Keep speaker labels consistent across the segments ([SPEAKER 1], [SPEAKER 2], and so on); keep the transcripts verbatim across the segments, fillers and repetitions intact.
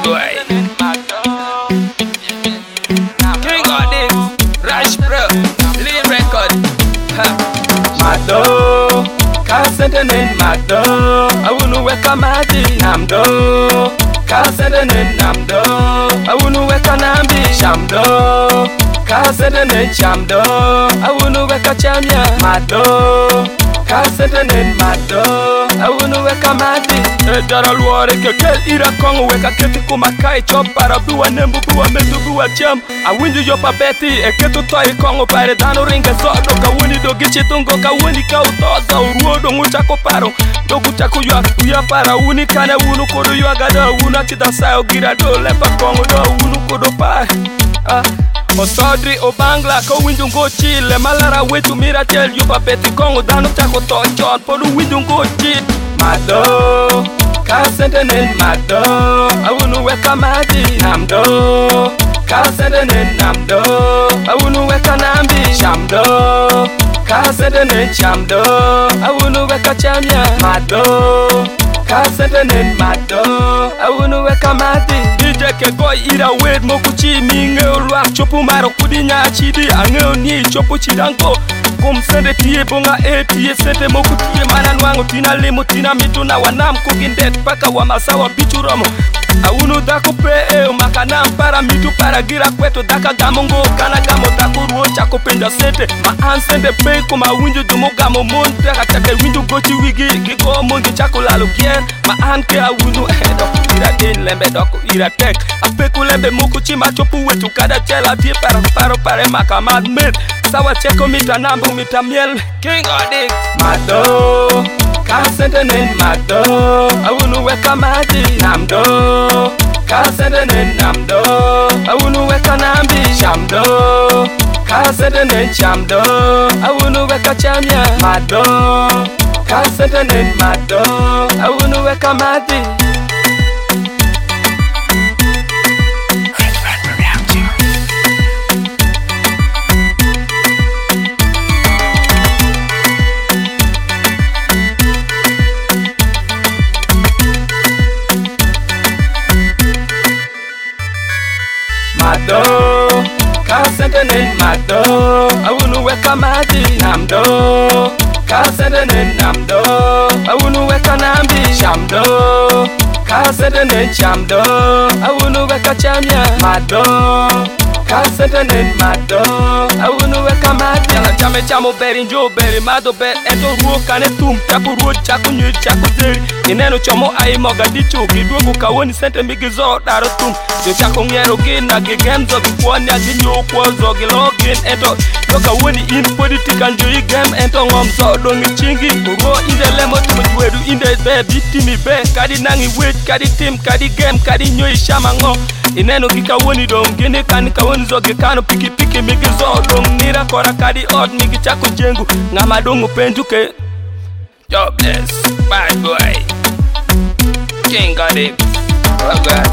[SPEAKER 1] boy. King of this, Rush Bro, lead record. Mado, kasenten Mado. Awunu weka madi namdo. Kasenten namdo. Awunu weka nambi shamdo. Kasenten shamdo. Awunu weka chamya Mado. Kasenten Mado. Awunu weka madi. Dara luore ke kel ira kongo weka keti kumakai chop para buwa nembu buwa medu buwa jam. Awinju yopa beti e ketu toi kongo pare dano ringa sodo ka wuni do gichi tungo ka wuni ka utoza uruo do nguchako paro do gutako yuak uya para wuni kane wunu kodo yuagada wuna chida sayo gira do lepa kongo do wunu kodo pare ah. Osodri o bangla ko windu ngo chile malara wetu miratel yopa beti kongo dano chako to chon podu windu ngo chile Mado, kasenten Mado. Awunu weka madi namdo. Kasenten namdo. Awunu weka nambi shamdo. Kasenten shamdo. Awunu weka chamya Mado. Kasenten Mado. Awunu weka madi. Dije ke boy ira wed mokuchi minge ulwa chopu maro kudinya chidi angeo ni chopu chidango. Kum sende tiye bonga e tiye sende moku tiye mana nwango tina limo tina mitu na wanam kugindet paka wa masawa bitu romo. Awunu dako pe e umakanam para mitu para gira kweto daka gamongo kana gamo dako ruo chako penja sente. Ma an sende pe kuma winju dumo gamo mon daka chake winju gochi wigi kiko mongi chako lalo kien. Ma an ke awunu e doko ira den lembe doko ira tek. Apeku lembe moku chima chopu wetu kada chela vie para paro pare makamad met. Sawa cheko mita nambu mita miel. King of this Mado, kasenten Mado. Awunu weka madi namdo. Kasenten namdo. Awunu weka nambi shamdo. Kasenten shamdo. Awunu weka chamya Mado. Kasenten Mado. Awunu weka madi. Mado, kasenten Mado. Awunu weka madi namdo. Kasenten namdo. Awunu weka nambi shamdo. Kasenten shamdo. Awunu weka chamya Mado. Kasenten Mado. Awunu weka madi. Yala chame chamo beri njo beri mado ber ento ruo kane tum chaku ruo chaku nyu chaku zeri. Ineno chomo ai moga dichu kidungu kawoni sente migizo daro tum. Jo chako ngero gina gigemzo gikwani aginyo kwa zo gilogin ento. Yoka woni in politika njo igem ento ngomzo dongi chingi. Uro inde lemo tumujwedu inde be bitimi be. Kadi nangi wait kadi tim kadi game kadi nyo ishama ngo. Ineno gika woni dong gini kani kawoni zo gikano piki piki migizo dong nira kora kadi od migi chako jengu. Ngama dongu penjuke. Jobless, bad boy. King of it. Oh God.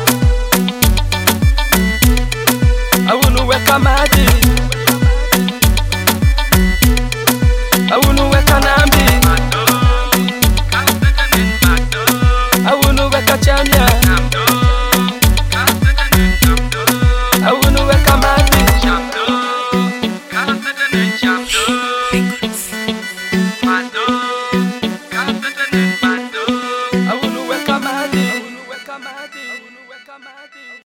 [SPEAKER 1] Awunu weka madi. Awunu weka nambi. Awunu weka chamya. Awunu weka madi. Awunu weka madi. Awunu weka madi.